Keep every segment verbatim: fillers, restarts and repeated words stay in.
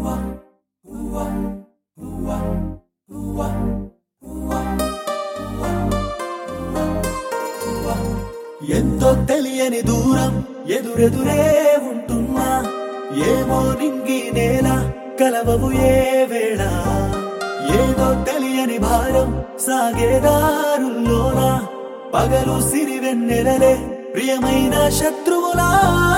ఎంతో తెలియని దూరం ఎదురెదురే ఉంటున్నా, ఏమో నింగి నేల కలవవు ఏ వేళ. ఏదో తెలియని భారం సాగేదారుల్లోనా, పగలు సిరివెన్నెలలే ప్రియమైన శత్రువులా.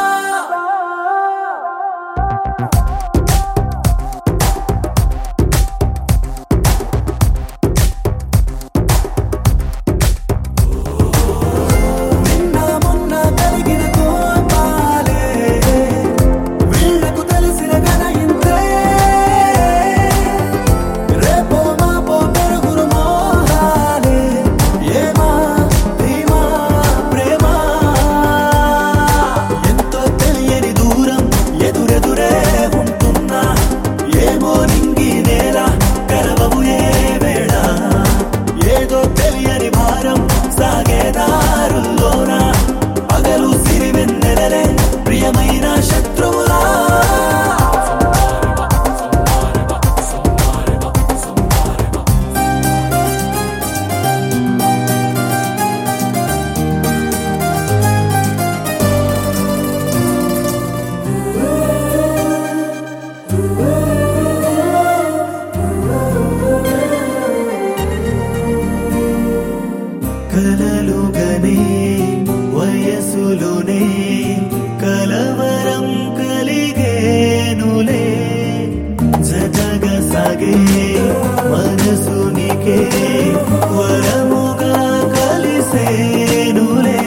కలలుగనే వయసులోనే కలవరం కలిగేనులే, జతగా సాగే మనసునికే వరముగా కలిసేనులే.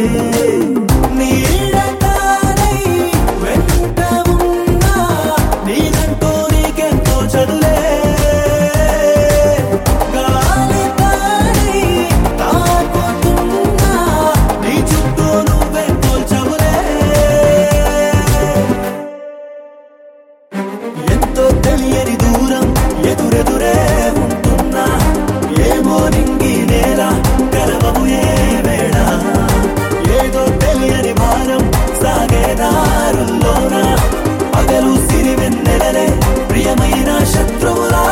నీడతానై వెంట ఉన్నా నీదంటూ నీకెంతో చదులే, ఎంతో తెలియని దూరం ఎదురెదురే ఉంటున్నా, ఏమో నింగి నేల కలవవు ఏ వేళ. ఏదో తెలియని భారం సాగేదారుల్లోనా, పగలు సిరివెన్నెలలే ప్రియమైన శత్రువులా.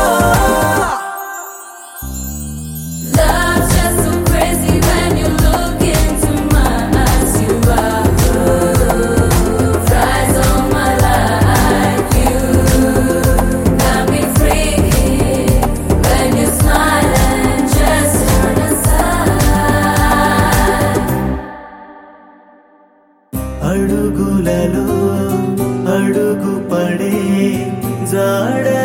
అడుగులలో అడుగు పడే జాడ